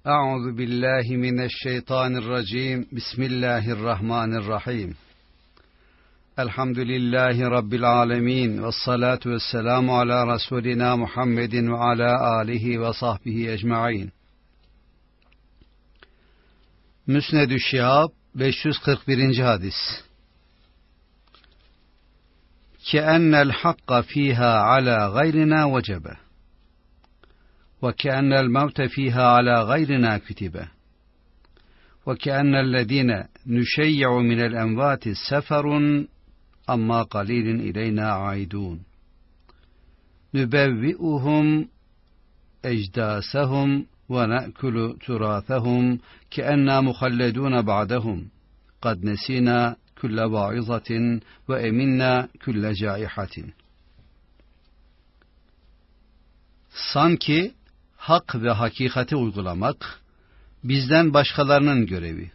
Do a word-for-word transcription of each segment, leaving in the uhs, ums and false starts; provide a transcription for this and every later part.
Euzu billahi mineşşeytanirracim. Bismillahirrahmanirrahim. Elhamdülillahi Rabbil alemin. Vessalatu vesselamu ala Resulina Muhammedin ve ala alihi ve sahbihi ecmain. Müsned-ü Şihab beş yüz kırk birinci hadis. Keennel hakka fiha ala gayrina vecebe. وكأن الموت فيها على غيرنا كتبه وكأن الذين نشيع من الأموات سفر أما قليل إلينا عائدون نبوئهم أجداثهم ونأكل تراثهم كأننا مخلدون بعدهم قد نسينا كل واعظة وأمنا كل جائحة. Sanki hak ve hakikati uygulamak bizden başkalarının görevi.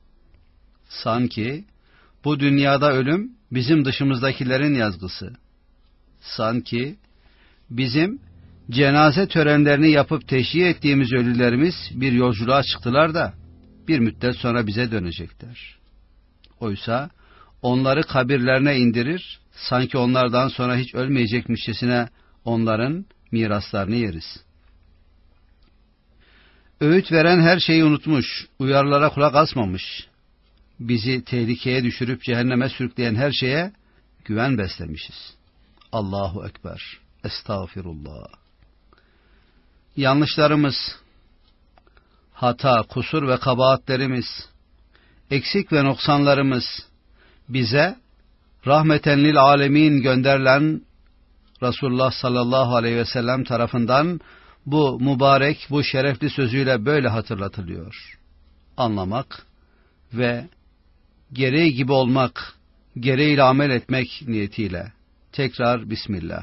Sanki bu dünyada ölüm bizim dışımızdakilerin yazgısı. Sanki bizim cenaze törenlerini yapıp teşhiye ettiğimiz ölülerimiz bir yolculuğa çıktılar da bir müddet sonra bize dönecekler. Oysa onları kabirlerine indirir, sanki onlardan sonra hiç ölmeyecekmişçesine onların miraslarını yeriz. Öğüt veren her şeyi unutmuş, uyarılara kulak asmamış, bizi tehlikeye düşürüp cehenneme sürükleyen her şeye güven beslemişiz. Allahu Ekber, Estağfirullah. Yanlışlarımız, hata, kusur ve kabahatlerimiz, eksik ve noksanlarımız bize rahmeten lil alemin gönderilen Resulullah sallallahu aleyhi ve sellem tarafından bu mübarek, bu şerefli sözüyle böyle hatırlatılıyor. Anlamak ve gereği gibi olmak, gereğiyle amel etmek niyetiyle. Tekrar Bismillah.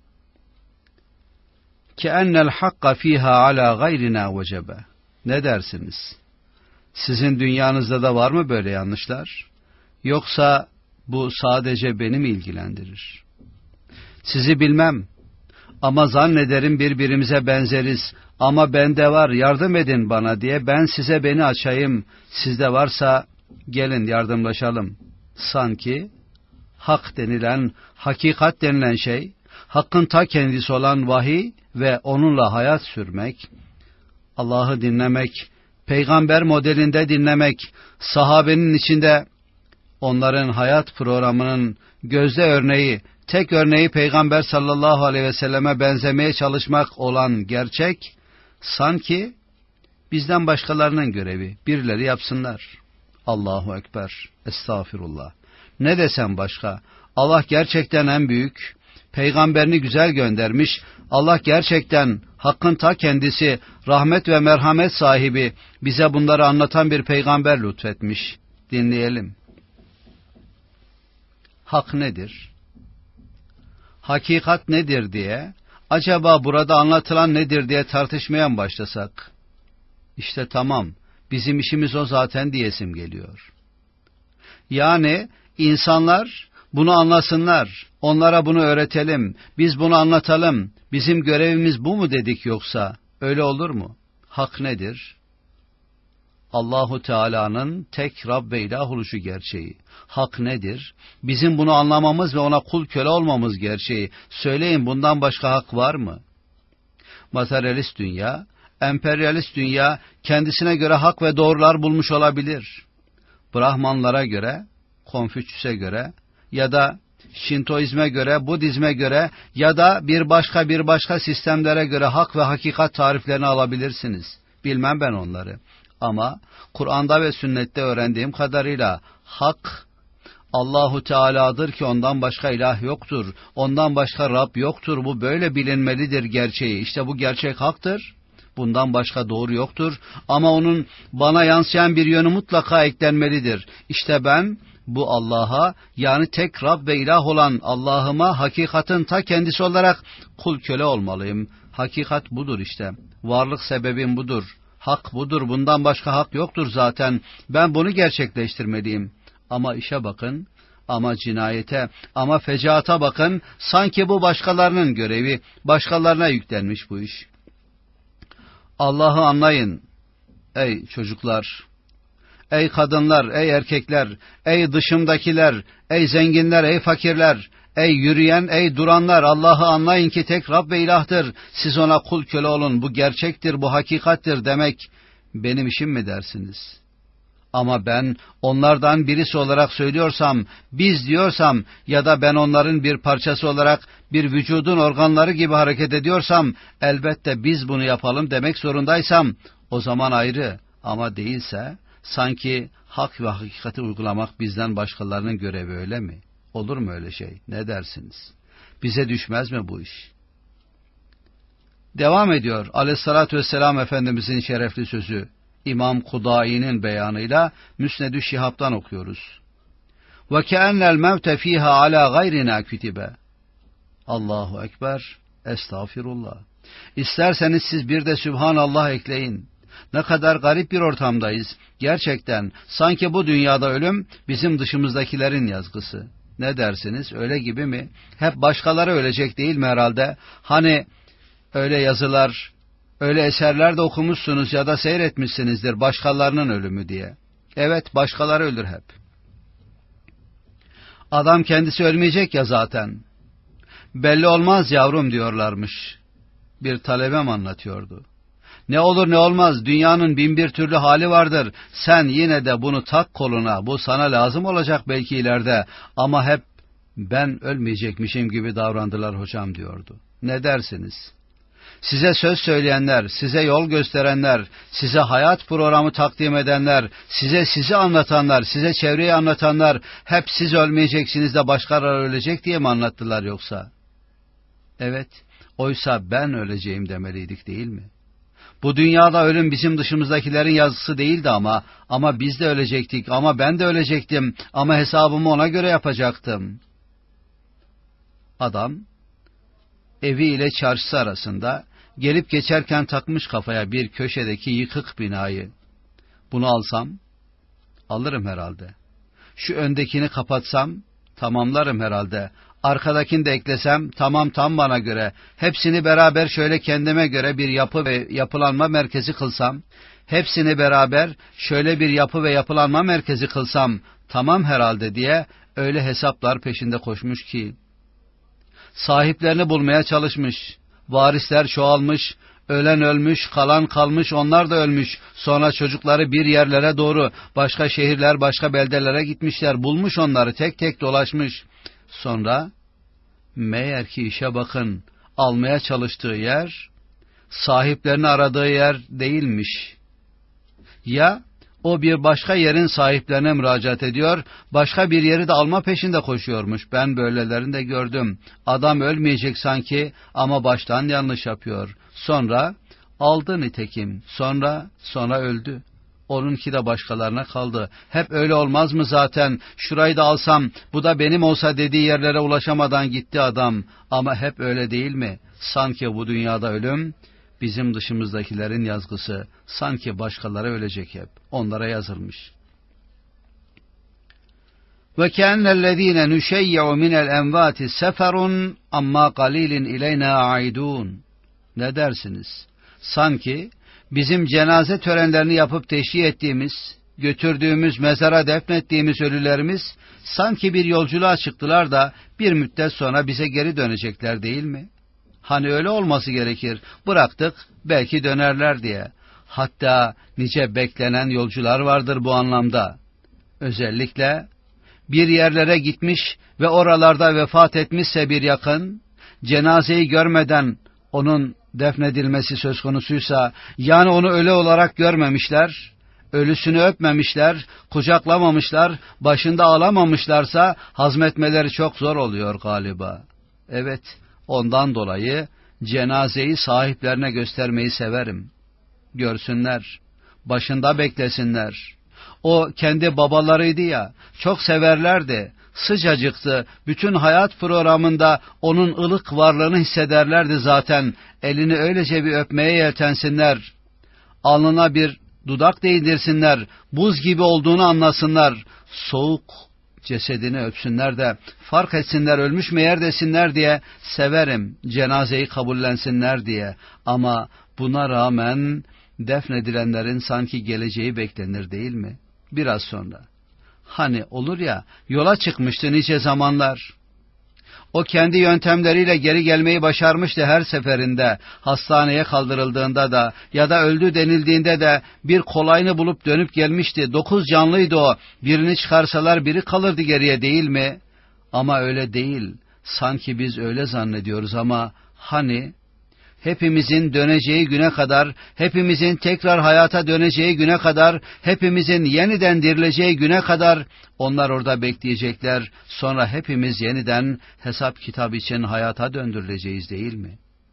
Keennel hakka fiha ala gayrina vecebe. Ne dersiniz? Sizin dünyanızda da var mı böyle yanlışlar? Yoksa bu sadece beni mi ilgilendirir? Sizi bilmem ama zannederim birbirimize benzeriz, ama bende var, yardım edin bana diye ben size beni açayım, sizde varsa gelin yardımlaşalım. Sanki hak denilen, hakikat denilen şey, hakkın ta kendisi olan vahiy ve onunla hayat sürmek, Allah'ı dinlemek, peygamber modelinde dinlemek, sahabenin içinde onların hayat programının gözde örneği, tek örneği Peygamber sallallahu aleyhi ve selleme benzemeye çalışmak olan gerçek, sanki bizden başkalarının görevi, birileri yapsınlar. Allahu Ekber, Estağfirullah. Ne desem başka, Allah gerçekten en büyük, peygamberini güzel göndermiş, Allah gerçekten hakkın ta kendisi, rahmet ve merhamet sahibi, bize bunları anlatan bir peygamber lütfetmiş. Dinleyelim. Hak nedir? Hakikat nedir diye, acaba burada anlatılan nedir diye tartışmaya mı başlasak? İşte tamam, bizim işimiz o zaten diyesim geliyor. Yani insanlar bunu anlasınlar, onlara bunu öğretelim, biz bunu anlatalım, bizim görevimiz bu mu dedik yoksa? Öyle olur mu? Hak nedir? Allahu Teala'nın tek Rab ve ilah oluşu gerçeği. Hak nedir? Bizim bunu anlamamız ve ona kul köle olmamız gerçeği. Söyleyin, bundan başka hak var mı? Materyalist dünya, emperyalist dünya kendisine göre hak ve doğrular bulmuş olabilir. Brahmanlara göre, Konfüçyüs'e göre ya da Şintoizme göre, Budizme göre ya da bir başka bir başka sistemlere göre hak ve hakikat tariflerini alabilirsiniz. Bilmem ben onları. Ama Kur'an'da ve sünnette öğrendiğim kadarıyla hak Allahu Teala'dır ki ondan başka ilah yoktur. Ondan başka Rab yoktur. Bu böyle bilinmelidir gerçeği. İşte bu gerçek haktır. Bundan başka doğru yoktur. Ama onun bana yansıyan bir yönü mutlaka eklenmelidir. İşte ben bu Allah'a, yani tek Rab ve ilah olan Allah'ıma hakikatin ta kendisi olarak kul köle olmalıyım. Hakikat budur işte. Varlık sebebim budur. Hak budur. Bundan başka hak yoktur zaten. Ben bunu gerçekleştirmeliyim. Ama işe bakın, ama cinayete, ama fecaata bakın. Sanki bu başkalarının görevi, başkalarına yüklenmiş bu iş. Allah'ı anlayın. ey çocuklar, ey kadınlar, ey erkekler, ey dışımdakiler, ey zenginler, ey fakirler, ey yürüyen, ey duranlar, Allah'ı anlayın ki tek Rab ve ilahtır. Siz ona kul köle olun, bu gerçektir, bu hakikattir demek benim işim mi dersiniz? Ama ben onlardan birisi olarak söylüyorsam, biz diyorsam ya da ben onların bir parçası olarak bir vücudun organları gibi hareket ediyorsam, elbette biz bunu yapalım demek zorundaysam, o zaman ayrı, ama değilse sanki hak ve hakikati uygulamak bizden başkalarının görevi, öyle mi? Olur mu öyle şey? Ne dersiniz? Bize düşmez mi bu iş? Devam ediyor Aleyhissalatü vesselam Efendimizin şerefli sözü. İmam Kudai'nin beyanıyla Müsned-ü Şihab'dan okuyoruz. وَكَأَنَّ الْمَوْتَ ف۪يهَا عَلَى غَيْرِنَا كُتِبَ. Allahu Ekber, Estağfirullah. İsterseniz siz bir de Sübhanallah ekleyin. Ne kadar garip bir ortamdayız. Gerçekten sanki bu dünyada ölüm bizim dışımızdakilerin yazgısı. Ne dersiniz? Öyle gibi mi? Hep başkaları ölecek değil mi herhalde? Hani öyle yazılar, öyle eserler de okumuşsunuz ya da seyretmişsinizdir, başkalarının ölümü diye. Evet, başkaları ölür hep. Adam kendisi ölmeyecek ya zaten. Belli olmaz yavrum diyorlarmış. Bir talebem anlatıyordu. Ne olur ne olmaz, dünyanın bin bir türlü hali vardır. Sen yine de bunu tak koluna, bu sana lazım olacak belki ileride. Ama hep ben ölmeyecekmişim gibi davrandılar hocam diyordu. Ne dersiniz? Size söz söyleyenler, size yol gösterenler, size hayat programı takdim edenler, size sizi anlatanlar, size çevreyi anlatanlar, hep siz ölmeyeceksiniz de başkaları ölecek diye mi anlattılar yoksa? Evet, oysa ben öleceğim demeliydik değil mi? Bu dünyada ölüm bizim dışımızdakilerin yazısı değildi ama, ama biz de ölecektik, ama ben de ölecektim, ama hesabımı ona göre yapacaktım. Adam, evi ile çarşısı arasında, gelip geçerken takmış kafaya bir köşedeki yıkık binayı. Bunu alsam, alırım herhalde. Şu öndekini kapatsam, tamamlarım herhalde. Arkadakini de eklesem, tamam tam bana göre. Hepsini beraber şöyle kendime göre bir yapı ve yapılanma merkezi kılsam, hepsini beraber şöyle bir yapı ve yapılanma merkezi kılsam, tamam herhalde diye öyle hesaplar peşinde koşmuş ki, sahiplerini bulmaya çalışmış, varisler çoğalmış, ölen ölmüş, kalan kalmış, onlar da ölmüş. Sonra çocukları bir yerlere doğru, başka şehirler, başka beldelere gitmişler, bulmuş onları, tek tek dolaşmış. Sonra, meğer ki işe bakın, almaya çalıştığı yer, sahiplerini aradığı yer değilmiş. Ya, o bir başka yerin sahiplerine müracaat ediyor, başka bir yeri de alma peşinde koşuyormuş. Ben böylelerini de gördüm. Adam ölmeyecek sanki ama baştan yanlış yapıyor. Sonra aldı nitekim, sonra sonra öldü. Onunki de başkalarına kaldı. Hep öyle olmaz mı zaten? Şurayı da alsam, bu da benim olsa dediği yerlere ulaşamadan gitti adam. Ama hep öyle değil mi? Sanki bu dünyada ölüm bizim dışımızdakilerin yazgısı. Sanki başkaları ölecek hep. Onlara yazılmış. Ve kennellezine nuşeyyu minel envati seferun amma qalilin ileyna aidun. Ne dersiniz? Sanki bizim cenaze törenlerini yapıp teşhir ettiğimiz, götürdüğümüz, mezara defnettiğimiz ölülerimiz sanki bir yolculuğa çıktılar da bir müddet sonra bize geri dönecekler değil mi? Hani öyle olması gerekir, bıraktık belki dönerler diye. Hatta nice beklenen yolcular vardır bu anlamda. Özellikle bir yerlere gitmiş ve oralarda vefat etmişse bir yakın, cenazeyi görmeden onun defnedilmesi söz konusuysa, yani onu ölü olarak görmemişler, ölüsünü öpmemişler, kucaklamamışlar, başında ağlamamışlarsa hazmetmeleri çok zor oluyor galiba. Evet, ondan dolayı cenazeyi sahiplerine göstermeyi severim. Görsünler, başında beklesinler. O kendi babalarıydı ya, çok severlerdi, sıcacıktı, bütün hayat programında onun ılık varlığını hissederlerdi zaten. Elini öylece bir öpmeye yeltensinler, alnına bir dudak değdirsinler, buz gibi olduğunu anlasınlar, soğuk cesedini öpsünler de fark etsinler, ölmüş meğer desinler diye severim, cenazeyi kabullensinler diye. Ama buna rağmen defnedilenlerin sanki geleceği beklenir değil mi? Biraz sonra. Hani olur ya, yola çıkmıştı nice zamanlar. O kendi yöntemleriyle geri gelmeyi başarmıştı her seferinde. Hastaneye kaldırıldığında da ya da öldü denildiğinde de bir kolayını bulup dönüp gelmişti. Dokuz canlıydı o. Birini çıkarsalar biri kalırdı geriye değil mi? Ama öyle değil. Sanki biz öyle zannediyoruz ama hani hepimizin döneceği güne kadar, hepimizin tekrar hayata döneceği güne kadar, hepimizin yeniden dirileceği güne kadar onlar orada bekleyecekler. Sonra hepimiz yeniden hesap kitap için hayata döndürüleceğiz değil mi?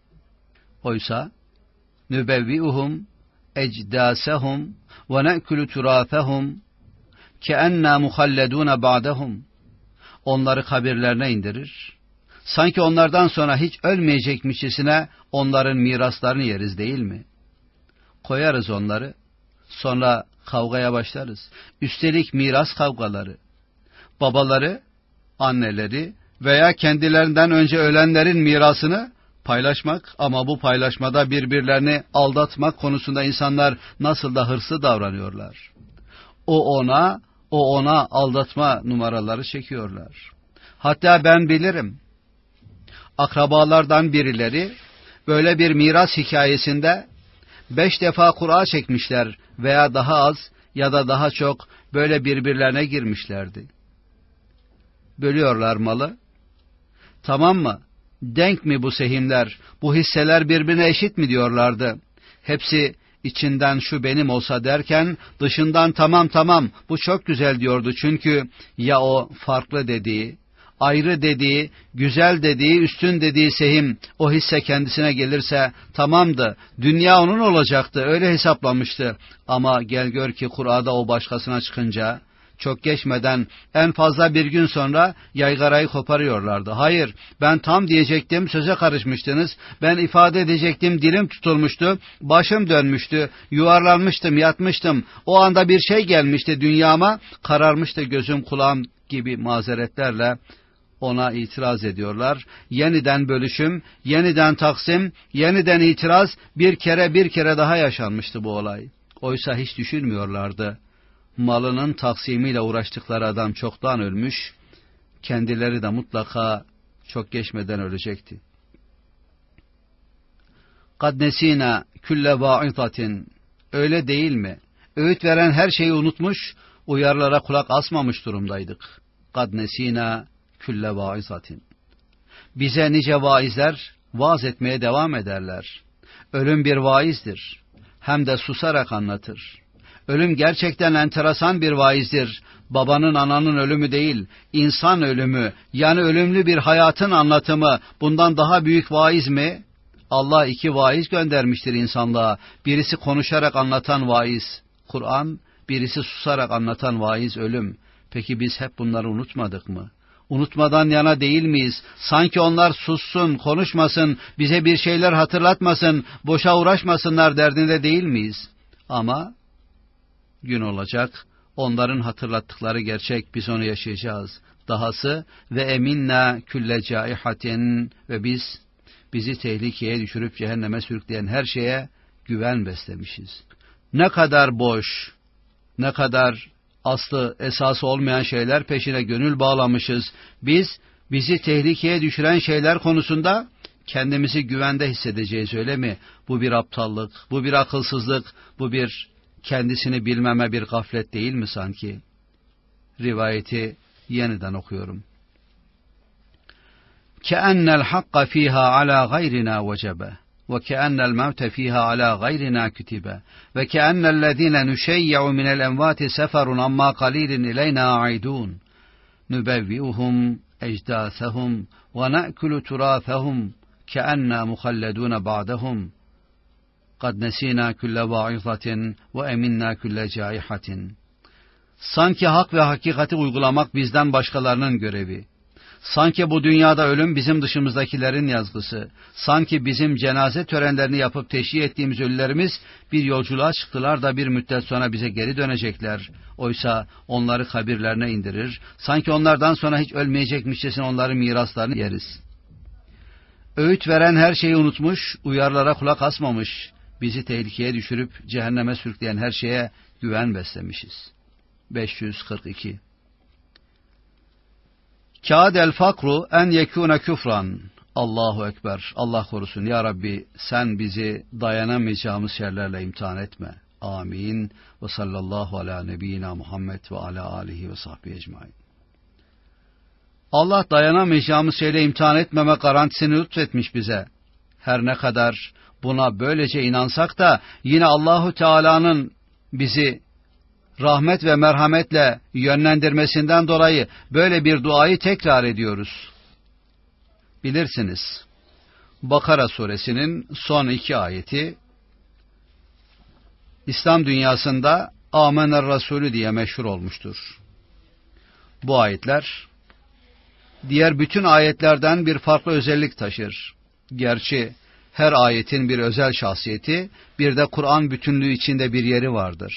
Oysa nübevvi'uhum ecdâsehum ve ne'külü turâfehum keennâ muhalledûne ba'dehum. Onları kabirlerine indirir. Sanki onlardan sonra hiç ölmeyecekmişçesine onların miraslarını yeriz değil mi? Koyarız onları, sonra kavgaya başlarız. Üstelik miras kavgaları. Babaları, anneleri veya kendilerinden önce ölenlerin mirasını paylaşmak ama bu paylaşmada birbirlerini aldatmak konusunda insanlar nasıl da hırslı davranıyorlar. O ona, o ona aldatma numaraları çekiyorlar. Hatta ben bilirim. Akrabalardan birileri böyle bir miras hikayesinde beş defa kura çekmişler veya daha az ya da daha çok böyle birbirlerine girmişlerdi. Bölüyorlar malı. Tamam mı? Denk mi bu sehimler? Bu hisseler birbirine eşit mi diyorlardı? Hepsi içinden şu benim olsa derken dışından tamam tamam bu çok güzel diyordu. Çünkü ya o farklı dediği, ayrı dediği, güzel dediği, üstün dediği sehim o hisse kendisine gelirse tamamdı. Dünya onun olacaktı. Öyle hesaplamıştı. Ama gel gör ki Kur'a'da o başkasına çıkınca çok geçmeden en fazla bir gün sonra yaygarayı koparıyorlardı. Hayır, ben tam diyecektim, söze karışmıştınız. Ben ifade edecektim, dilim tutulmuştu, başım dönmüştü, yuvarlanmıştım, yatmıştım. O anda bir şey gelmişti dünyama, kararmıştı gözüm kulağım gibi mazeretlerle ona itiraz ediyorlar. Yeniden bölüşüm, yeniden taksim, yeniden itiraz, bir kere bir kere daha yaşanmıştı bu olay. Oysa hiç düşünmüyorlardı. Malının taksimiyle uğraştıkları adam çoktan ölmüş, kendileri de mutlaka çok geçmeden ölecekti. قَدْ نَس۪ينَا كُلَّ وَاِطَةٍ. Öyle değil mi? Öğüt veren her şeyi unutmuş, uyarılara kulak asmamış durumdaydık. قَدْ نَس۪ينَا كُلَّ وَاِطَةٍ. Bize nice vaizler vaaz etmeye devam ederler. Ölüm bir vaizdir. Hem de susarak anlatır. Ölüm gerçekten enteresan bir vaizdir. Babanın, ananın ölümü değil, insan ölümü, yani ölümlü bir hayatın anlatımı. Bundan daha büyük vaiz mi? Allah iki vaiz göndermiştir insanlığa. Birisi konuşarak anlatan vaiz, Kur'an, birisi susarak anlatan vaiz, ölüm. Peki biz hep bunları unutmadık mı? Unutmadan yana değil miyiz? Sanki onlar sussun, konuşmasın, bize bir şeyler hatırlatmasın, boşa uğraşmasınlar derdinde değil miyiz? Ama gün olacak, onların hatırlattıkları gerçek, biz onu yaşayacağız. Dahası ve eminna külle caihatin, ve biz bizi tehlikeye düşürüp cehenneme sürükleyen her şeye güven beslemişiz. Ne kadar boş, ne kadar aslı esası olmayan şeyler peşine gönül bağlamışız. Biz bizi tehlikeye düşüren şeyler konusunda kendimizi güvende hissedeceğiz, öyle mi? Bu bir aptallık, bu bir akılsızlık, bu bir kendisini bilmeme, bir gaflet değil mi sanki? Rivayeti yeniden okuyorum. كَأَنَّ الْحَقَّ ف۪يهَا عَلَى غَيْرِنَا وَجَبَ وَكَأَنَّ الْمَوْتَ ف۪يهَا عَلَى غَيْرِنَا كُتِبَ وَكَأَنَّ الَّذ۪ينَ نُشَيَّعُ مِنَ الْاَمْوَاتِ سَفَرٌ عَمَّا قَلِيلٍ اِلَيْنَا عَيْدُونَ نُبَوِّئُهُمْ اَجْدَاثَهُمْ وَنَأْكُلُ تُرَاثَهُمْ كَأَنَّا مُخَلَّدُونَ بَعْدَهُمْ قَدْ نَس۪ينَا كُلَّ وَاِظَةٍ وَاَمِنَّا كُلَّ جَائِحَةٍ. Sanki hak ve hakikati uygulamak bizden başkalarının görevi. Sanki bu dünyada ölüm bizim dışımızdakilerin yazgısı. Sanki bizim cenaze törenlerini yapıp teşhir ettiğimiz ölülerimiz bir yolculuğa çıktılar da bir müddet sonra bize geri dönecekler. Oysa onları kabirlerine indirir. Sanki onlardan sonra hiç ölmeyecekmişçesine onların miraslarını yeriz. Öğüt veren her şeyi unutmuş, uyarılara kulak asmamış, bizi tehlikeye düşürüp cehenneme sürükleyen her şeye güven beslemişiz. beş yüz kırk iki. Kâdel fakru en yekûne küfran. Allahu Ekber. Allah korusun. Ya Rabbi, sen bizi dayanamayacağımız şeylerle imtihan etme. Amin. Ve sallallahu ala nebiyyina Muhammed ve ala alihi ve sahbihi ecmaîn. Allah dayanamayacağımız şeyle imtihan etmeme garantisini lütfetmiş bize. Her ne kadar buna böylece inansak da yine Allahu Teala'nın bizi rahmet ve merhametle yönlendirmesinden dolayı böyle bir duayı tekrar ediyoruz. Bilirsiniz, Bakara suresinin son iki ayeti İslam dünyasında Amener Resulü diye meşhur olmuştur. Bu ayetler diğer bütün ayetlerden bir farklı özellik taşır. Gerçi her ayetin bir özel şahsiyeti, bir de Kur'an bütünlüğü içinde bir yeri vardır.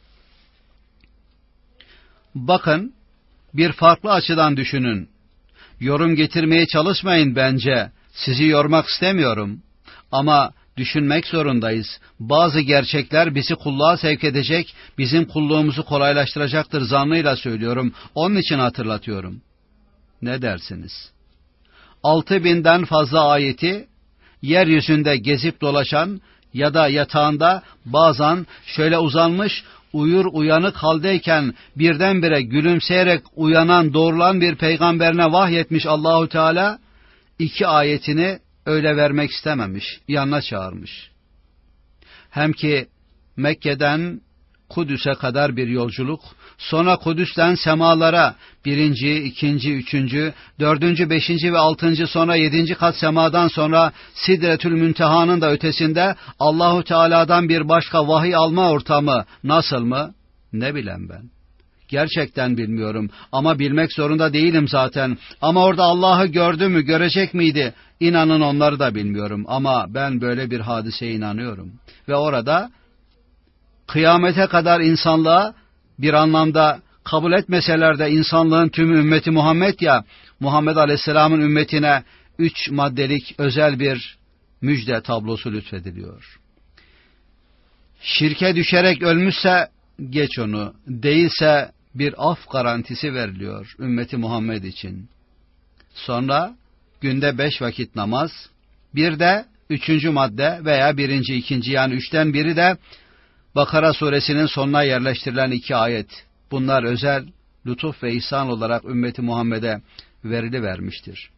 Bakın, bir farklı açıdan düşünün. Yorum getirmeye çalışmayın bence. Sizi yormak istemiyorum. Ama düşünmek zorundayız. Bazı gerçekler bizi kulluğa sevk edecek, bizim kulluğumuzu kolaylaştıracaktır zannıyla söylüyorum. Onun için hatırlatıyorum. Ne dersiniz? Altı binden fazla ayeti, yeryüzünde gezip dolaşan ya da yatağında bazen şöyle uzanmış, uyur uyanık haldeyken birdenbire gülümseyerek uyanan doğrulan bir peygamberine vahyetmiş Allahu Teala, iki ayetini öyle vermek istememiş, yanına çağırmış. Hem ki Mekke'den Kudüs'e kadar bir yolculuk, sonra Kudüs'ten semalara, birinci, ikinci, üçüncü, dördüncü, beşinci ve altıncı, sonra yedinci kat semadan sonra Sidretül Münteha'nın da ötesinde Allahu Teala'dan bir başka vahiy alma ortamı nasıl mı? Ne bileyim ben. Gerçekten bilmiyorum ama bilmek zorunda değilim zaten. Ama orada Allah'ı gördü mü, görecek miydi? İnanın onları da bilmiyorum ama ben böyle bir hadiseye inanıyorum. Ve orada kıyamete kadar insanlığa bir anlamda kabul etmeseler de insanlığın tümü ümmeti Muhammed ya, Muhammed Aleyhisselam'ın ümmetine üç maddelik özel bir müjde tablosu lütfediliyor. Şirke düşerek ölmüşse geç onu, değilse bir af garantisi veriliyor ümmeti Muhammed için. Sonra günde beş vakit namaz, bir de üçüncü madde veya birinci, ikinci yani üçten biri de Bakara suresinin sonuna yerleştirilen iki ayet. Bunlar özel lütuf ve ihsan olarak ümmeti Muhammed'e verilivermiştir.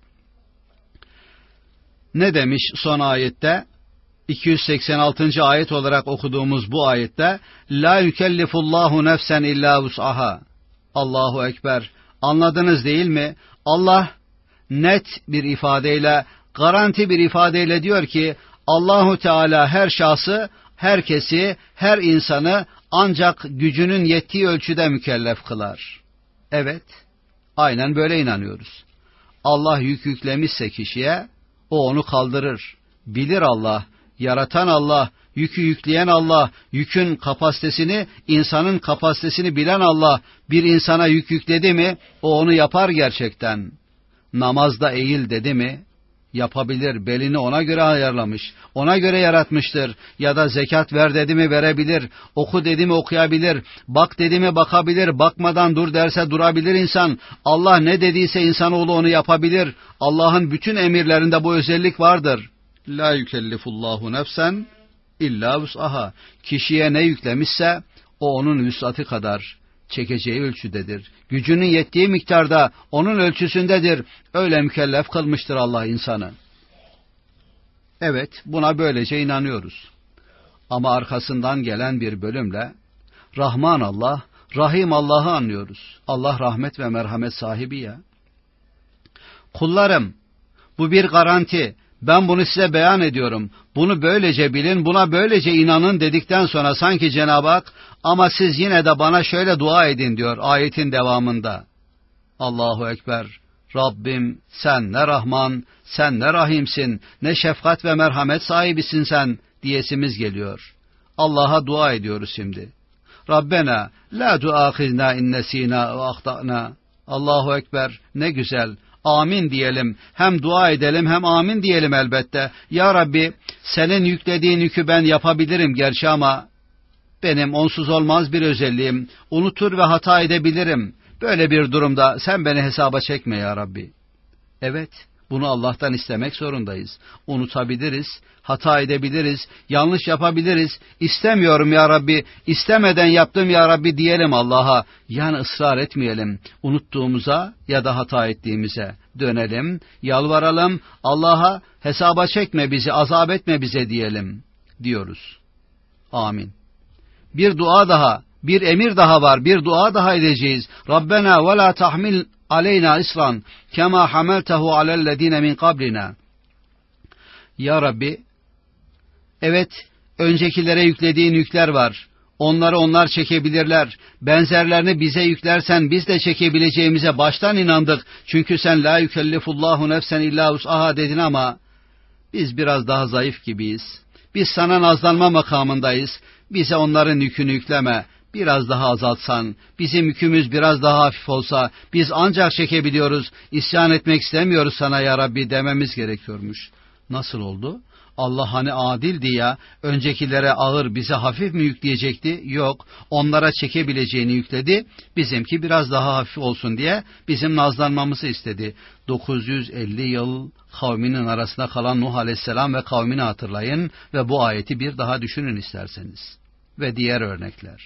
Ne demiş son ayette? iki yüz seksen altıncı ayet olarak okuduğumuz bu ayette La yükellifullahu nefsen illa vus'aha. Allahu Ekber. Anladınız değil mi? Allah net bir ifadeyle, garanti bir ifadeyle diyor ki Allahu Teala her şahsı, herkesi, her insanı ancak gücünün yettiği ölçüde mükellef kılar. Evet, aynen böyle inanıyoruz. Allah yük yüklemişse kişiye, o onu kaldırır. Bilir Allah, yaratan Allah, yükü yükleyen Allah, yükün kapasitesini, insanın kapasitesini bilen Allah, bir insana yük yükledi mi, o onu yapar gerçekten. Namazda eğil dedi mi, yapabilir, belini ona göre ayarlamış, ona göre yaratmıştır. Ya da zekat ver dedi mi verebilir, oku dedi mi okuyabilir, bak dedi mi bakabilir, bakmadan dur derse durabilir insan. Allah ne dediyse insanoğlu onu yapabilir. Allah'ın bütün emirlerinde bu özellik vardır. La yükellifullahu nefsen illa vus'aha. Kişiye ne yüklemişse o onun vüs'atı kadar çekeceği ölçüdedir. Gücünün yettiği miktarda onun ölçüsündedir. Öyle mükellef kılmıştır Allah insanı. Evet, buna böylece inanıyoruz. Ama arkasından gelen bir bölümle Rahman Allah, Rahim Allah'ı anlıyoruz. Allah rahmet ve merhamet sahibi ya. Kullarım, bu bir garanti. Ben bunu size beyan ediyorum. Bunu böylece bilin, buna böylece inanın dedikten sonra sanki Cenab-ı Hak ama siz yine de bana şöyle dua edin diyor ayetin devamında. Allahu Ekber. Rabbim sen ne Rahman, sen ne Rahimsin, ne şefkat ve merhamet sahibisin sen diyesimiz geliyor. Allah'a dua ediyoruz şimdi. Rabbena la tuâkhizna in nesînâ ve ahtâna. Allahu Ekber, ne güzel. amin diyelim. Hem dua edelim hem amin diyelim elbette. Ya Rabbi, senin yüklediğin yükü ben yapabilirim gerçi ama benim onsuz olmaz bir özelliğim. Unutur ve hata edebilirim. Böyle bir durumda sen beni hesaba çekme ya Rabbi. Evet, bunu Allah'tan istemek zorundayız. Unutabiliriz, hata edebiliriz, yanlış yapabiliriz. İstemiyorum ya Rabbi, istemeden yaptım ya Rabbi diyelim Allah'a. Yani ısrar etmeyelim. Unuttuğumuza ya da hata ettiğimize dönelim, yalvaralım. Allah'a hesaba çekme bizi, azap etme bize diyelim diyoruz. Amin. Bir dua daha, bir emir daha var, bir dua daha edeceğiz. Rabbena ve la tahmil aleyna isran kema hameltehu alellezine min qablina. Ya Rabbi, evet, öncekilere yüklediğin yükler var. Onları onlar çekebilirler. Benzerlerini bize yüklersen biz de çekebileceğimize baştan inandık. Çünkü sen la yükellifullahu nefsen illa vus'aha dedin ama biz biraz daha zayıf gibiyiz. Biz sana nazlanma makamındayız. Bize onların yükünü yükleme. Biraz daha azaltsan, bizim yükümüz biraz daha hafif olsa, biz ancak çekebiliyoruz, isyan etmek istemiyoruz sana ya Rabbi dememiz gerekiyormuş. Nasıl oldu? Allah hani adildi ya, öncekilere ağır bize hafif mi yükleyecekti? Yok, onlara çekebileceğini yükledi, bizimki biraz daha hafif olsun diye bizim nazlanmamızı istedi. dokuz yüz elli yıl kavminin arasında kalan Nuh Aleyhisselam ve kavmini hatırlayın ve bu ayeti bir daha düşünün isterseniz. Ve diğer örnekler.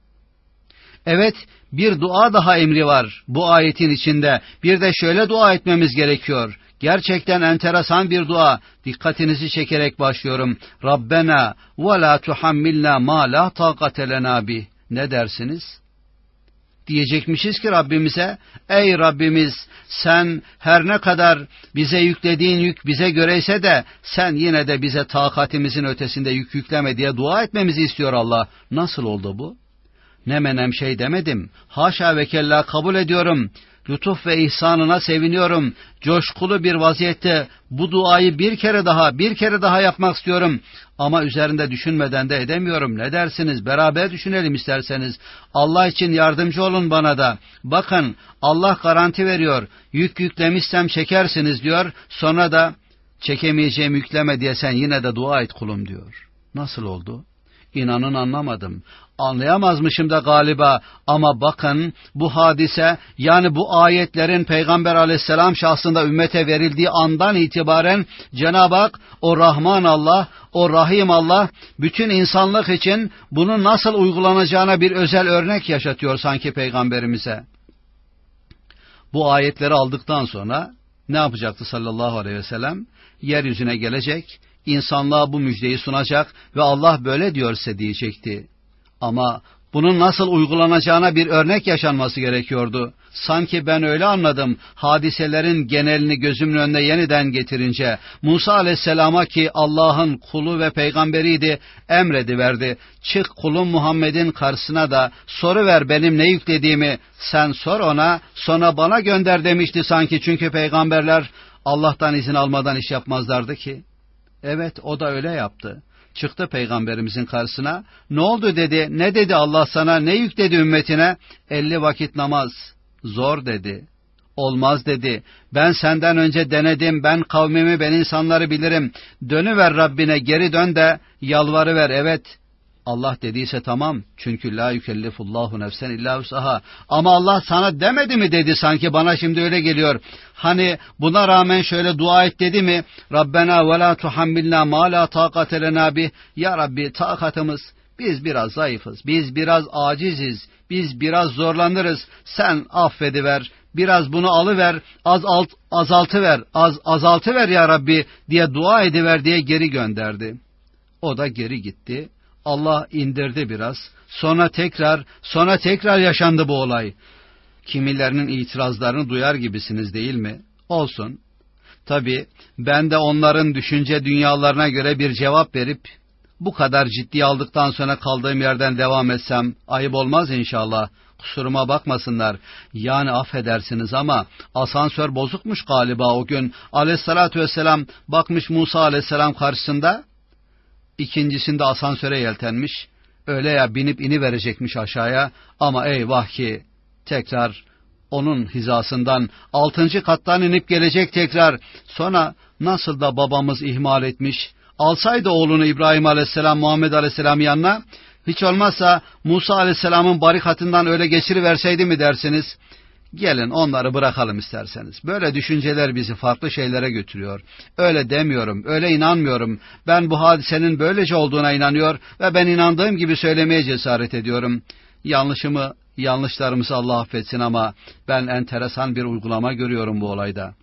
Evet, bir dua daha emri var bu ayetin içinde. Bir de şöyle dua etmemiz gerekiyor. Gerçekten enteresan bir dua. Dikkatinizi çekerek başlıyorum. Rabbena ve la tuhammilna ma la taqate lena bih. Ne dersiniz? Diyecekmişiz ki Rabbimize, ey Rabbimiz, sen her ne kadar bize yüklediğin yük bize göreyse de sen yine de bize takatimizin ötesinde yük yükleme diye dua etmemizi istiyor Allah. Nasıl oldu bu? Ne menem şey demedim. Haşa ve kella kabul ediyorum. Lütuf ve ihsanına seviniyorum. Coşkulu bir vaziyette bu duayı bir kere daha, bir kere daha yapmak istiyorum. Ama üzerinde düşünmeden de edemiyorum. Ne dersiniz? Beraber düşünelim isterseniz. Allah için yardımcı olun bana da. Bakın, Allah garanti veriyor. Yük yüklemişsem çekersiniz diyor. Sonra da çekemeyeceğim yükleme diye sen yine de dua et kulum diyor. Nasıl oldu? İnanın anlamadım. Anlayamazmışım da galiba ama bakın bu hadise, yani bu ayetlerin Peygamber aleyhisselam şahsında ümmete verildiği andan itibaren Cenab-ı Hak, o Rahman Allah, o Rahim Allah bütün insanlık için bunun nasıl uygulanacağına bir özel örnek yaşatıyor sanki Peygamberimize. Bu ayetleri aldıktan sonra ne yapacaktı sallallahu aleyhi ve sellem? Yeryüzüne gelecek, insanlığa bu müjdeyi sunacak ve Allah böyle diyorsa diyecekti. Ama bunun nasıl uygulanacağına bir örnek yaşanması gerekiyordu. Sanki ben öyle anladım, hadiselerin genelini gözümün önüne yeniden getirince, Musa aleyhisselama ki Allah'ın kulu ve peygamberiydi, emrediverdi. Çık kulum Muhammed'in karşısına da soru ver benim ne yüklediğimi, sen sor ona, sonra bana gönder demişti sanki, çünkü peygamberler Allah'tan izin almadan iş yapmazlardı ki. Evet, o da öyle yaptı. Çıktı peygamberimizin karşısına. Ne oldu dedi. Ne dedi Allah sana? Ne yükledi ümmetine? elli vakit namaz. Zor dedi. Olmaz dedi. Ben senden önce denedim. Ben kavmimi, ben insanları bilirim. Dönüver Rabbine, geri dön de yalvarıver. Evet. Allah dediyse tamam. Çünkü la yükellifullahu nefsen illa vus'aha. Ama Allah sana demedi mi dedi, sanki bana şimdi öyle geliyor. Hani buna rağmen şöyle dua et dedi mi? Rabbena ve la tuhammilna ma la taqate lena bih. Ya Rabbi, takatımız, biz biraz zayıfız. Biz biraz aciziz. Biz biraz zorlanırız. Sen affediver. Biraz bunu alıver. Az alt, azaltıver. Az azaltıver ya Rabbi diye dua ediver diye geri gönderdi. O da geri gitti. Allah indirdi biraz. Sonra tekrar, sonra tekrar yaşandı bu olay. Kimilerinin itirazlarını duyar gibisiniz değil mi? Olsun. Tabii ben de onların düşünce dünyalarına göre bir cevap verip bu kadar ciddiye aldıktan sonra kaldığım yerden devam etsem ayıp olmaz inşallah. Kusuruma bakmasınlar. Yani affedersiniz ama asansör bozukmuş galiba o gün. Aleyhissalatü vesselam bakmış Musa aleyhisselam karşısında. İkincisinde asansöre yeltenmiş. Öyle ya, binip ini verecekmiş aşağıya. Ama eyvah ki tekrar onun hizasından altıncı kattan inip gelecek tekrar. Sonra nasıl da babamız ihmal etmiş, alsaydı oğlunu İbrahim Aleyhisselam, Muhammed Aleyhisselam yanına, hiç olmazsa Musa Aleyhisselam'ın barikatından öyle geçiriverseydi mi dersiniz? Gelin onları bırakalım isterseniz. Böyle düşünceler bizi farklı şeylere götürüyor. Öyle demiyorum, öyle inanmıyorum. Ben bu hadisenin böylece olduğuna inanıyor ve ben inandığım gibi söylemeye cesaret ediyorum. Yanlışımı, yanlışlarımızı Allah affetsin ama ben enteresan bir uygulama görüyorum bu olayda.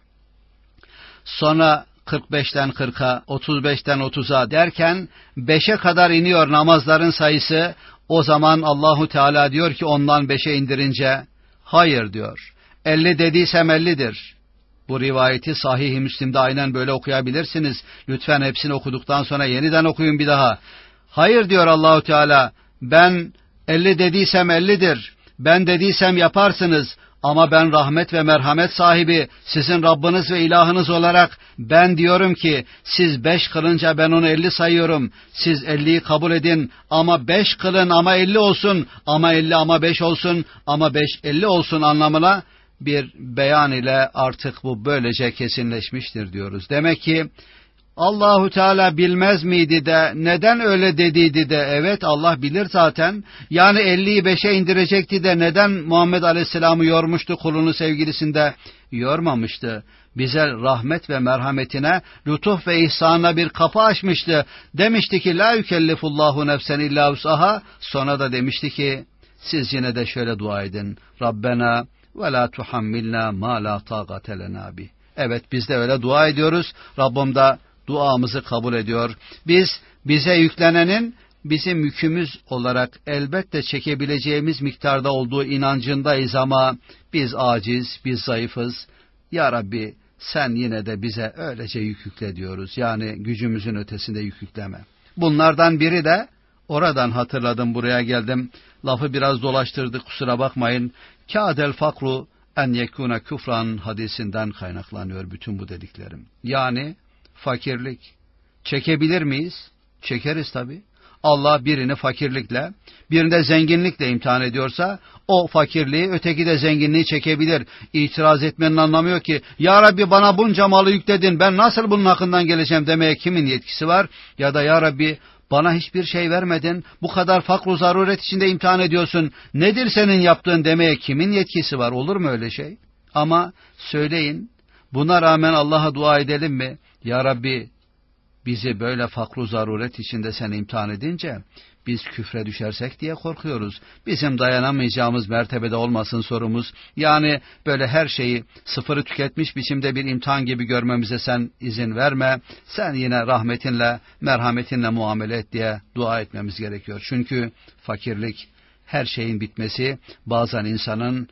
Sonra kırk beşten kırka, otuz beşten otuza derken beşe kadar iniyor namazların sayısı. O zaman Allahu Teala diyor ki ondan beşe indirince, hayır diyor, elli dediysem ellidir. Bu rivayeti Sahih-i Müslim'de aynen böyle okuyabilirsiniz. Lütfen hepsini okuduktan sonra yeniden okuyun bir daha. Hayır diyor Allahu Teala, ben elli dediysem ellidir. Ben dediysem yaparsınız. Ama ben rahmet ve merhamet sahibi, sizin Rabbiniz ve ilahınız olarak ben diyorum ki siz beş kılınca ben onu elli sayıyorum. Siz elliyi kabul edin ama beş kılın ama elli olsun, ama elli ama beş olsun, ama beş elli olsun anlamına bir beyan ile artık bu böylece kesinleşmiştir diyoruz. Demek ki Allahu Teala bilmez miydi de neden öyle dediydi de, evet Allah bilir zaten. Yani elliyi beşe indirecekti de neden Muhammed Aleyhisselam'ı yormuştu, kulunu sevgilisinde yormamıştı. Bize rahmet ve merhametine, lütuf ve ihsanına bir kapı açmıştı. Demişti ki la yükellifullahu nefsen illa vus'aha. Sonra da demişti ki siz yine de şöyle dua edin. Rabbena ve la tuhammilna ma la taqate lena bih. Evet biz de öyle dua ediyoruz. Rabbim de duamızı kabul ediyor. Biz bize yüklenenin bizim yükümüz olarak elbette çekebileceğimiz miktarda olduğu inancındayız ama biz aciz, biz zayıfız. Ya Rabbi sen yine de bize öylece yük yükle diyoruz. Yani gücümüzün ötesinde yük yükleme. Bunlardan biri de oradan hatırladım, buraya geldim. Lafı biraz dolaştırdık, kusura bakmayın. Kâdel fakru en yekûne küfran hadisinden kaynaklanıyor bütün bu dediklerim. Yani fakirlik. Çekebilir miyiz? Çekeriz tabii. Allah birini fakirlikle, birini de zenginlikle imtihan ediyorsa, o fakirliği, öteki de zenginliği çekebilir. İtiraz etmenin anlamı yok ki, Ya Rabbi bana bunca malı yükledin, ben nasıl bunun hakkından geleceğim demeye kimin yetkisi var? Ya da Ya Rabbi bana hiçbir şey vermedin, bu kadar fakr-u zaruret içinde imtihan ediyorsun, nedir senin yaptığın demeye kimin yetkisi var? Olur mu öyle şey? Ama söyleyin, buna rağmen Allah'a dua edelim mi? Ya Rabbi bizi böyle fakr-u zaruret içinde sen imtihan edince biz küfre düşersek diye korkuyoruz. Bizim dayanamayacağımız mertebede olmasın sorumuz. Yani böyle her şeyi sıfırı tüketmiş biçimde bir imtihan gibi görmemize sen izin verme. Sen yine rahmetinle, merhametinle muamele et diye dua etmemiz gerekiyor. Çünkü fakirlik, her şeyin bitmesi, bazen insanın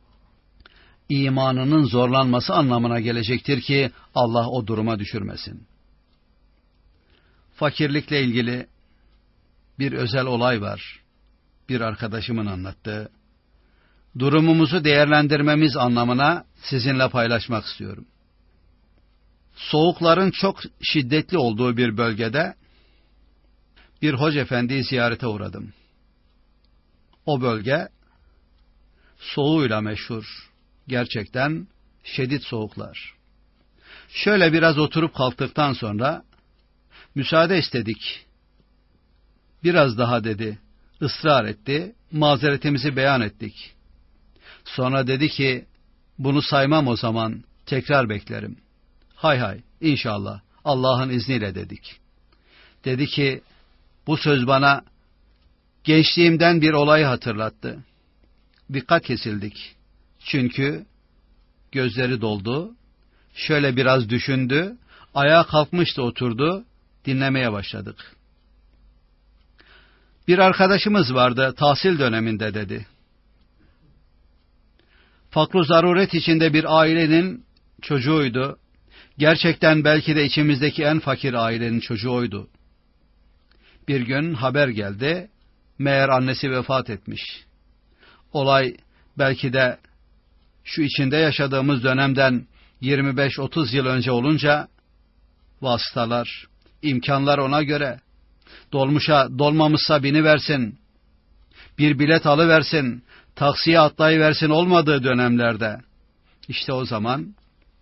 imanının zorlanması anlamına gelecektir ki Allah o duruma düşürmesin. Fakirlikle ilgili bir özel olay var. Bir arkadaşımın anlattığı. Durumumuzu değerlendirmemiz anlamına sizinle paylaşmak istiyorum. Soğukların çok şiddetli olduğu bir bölgede bir hoca efendiyi ziyarete uğradım. O bölge soğuğuyla meşhur. Gerçekten şiddet soğuklar. Şöyle biraz oturup kalktıktan sonra müsaade istedik. Biraz daha dedi, ısrar etti, mazeretimizi beyan ettik. Sonra dedi ki, bunu saymam o zaman, tekrar beklerim. Hay hay, inşallah, Allah'ın izniyle dedik. Dedi ki, bu söz bana gençliğimden bir olayı hatırlattı. Dikkat kesildik. Çünkü gözleri doldu, şöyle biraz düşündü, ayağa kalkmıştı, oturdu, dinlemeye başladık. Bir arkadaşımız vardı, tahsil döneminde dedi. Fakr-ı zaruret içinde bir ailenin çocuğuydu. Gerçekten belki de içimizdeki en fakir ailenin çocuğu oydu. Bir gün haber geldi, meğer annesi vefat etmiş. Olay belki de şu içinde yaşadığımız dönemden yirmi beş otuz yıl önce olunca vasıtalar, imkanlar ona göre dolmuşa dolmamışsa biniversin. bir bilet alıversin, taksiye atlayıversin olmadığı dönemlerde. İşte o zaman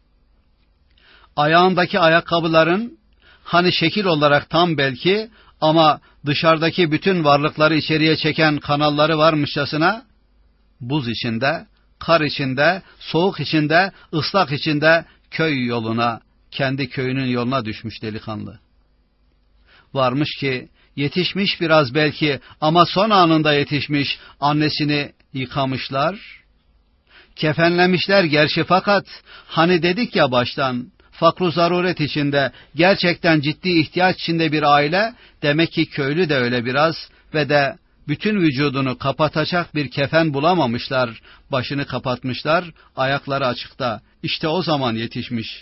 ayağındaki ayakkabıların hani şekil olarak tam belki ama dışarıdaki bütün varlıkları içeriye çeken kanalları varmışçasına buz içinde, kar içinde, soğuk içinde, ıslak içinde köy yoluna, kendi köyünün yoluna düşmüş delikanlı. Varmış ki yetişmiş biraz belki ama son anında yetişmiş, annesini yıkamışlar, kefenlemişler gerçi fakat hani dedik ya baştan, fakru zaruret içinde, gerçekten ciddi ihtiyaç içinde bir aile, demek ki köylü de öyle biraz ve de bütün vücudunu kapatacak bir kefen bulamamışlar, başını kapatmışlar, ayakları açıkta. İşte o zaman yetişmiş.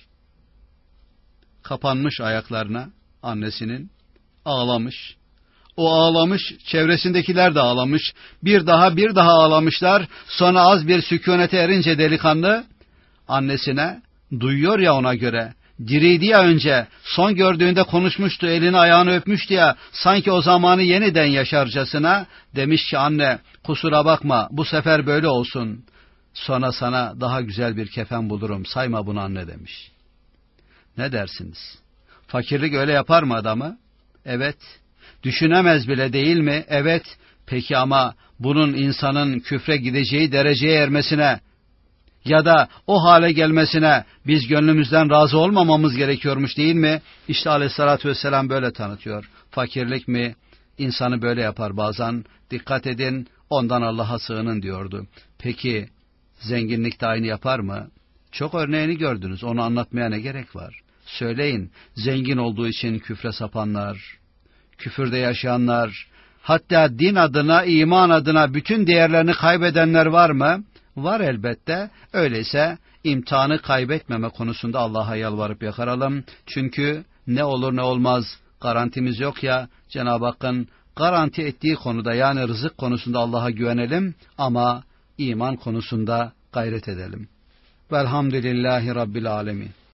Kapanmış ayaklarına annesinin, ağlamış. O ağlamış, çevresindekiler de ağlamış. Bir daha bir daha ağlamışlar. Sonra az bir sükunete erince delikanlı annesine, duyuyor ya ona göre, diriydi ya önce, son gördüğünde konuşmuştu, elini ayağını öpmüştü ya, sanki o zamanı yeniden yaşarcasına, demiş ki anne kusura bakma, bu sefer böyle olsun. Sonra sana daha güzel bir kefen bulurum, sayma bunu anne demiş. Ne dersiniz? Fakirlik öyle yapar mı adamı? Evet. Düşünemez bile değil mi? Evet. Peki ama bunun insanın küfre gideceği dereceye ermesine ya da o hale gelmesine biz gönlümüzden razı olmamamız gerekiyormuş değil mi? İşte Aleyhisselatü Vesselam böyle tanıtıyor. Fakirlik mi? İnsanı böyle yapar bazen. Dikkat edin, ondan Allah'a sığının diyordu. Peki zenginlik de aynı yapar mı? Çok örneğini gördünüz. Onu anlatmaya ne gerek var? Söyleyin, zengin olduğu için küfre sapanlar, küfürde yaşayanlar, hatta din adına, iman adına bütün değerlerini kaybedenler var mı? Var elbette. Öyleyse imtihanı kaybetmeme konusunda Allah'a yalvarıp yakaralım. Çünkü ne olur ne olmaz garantimiz yok ya, Cenab-ı Hakk'ın garanti ettiği konuda, yani rızık konusunda Allah'a güvenelim ama iman konusunda gayret edelim. Velhamdülillahi Rabbil Alemin.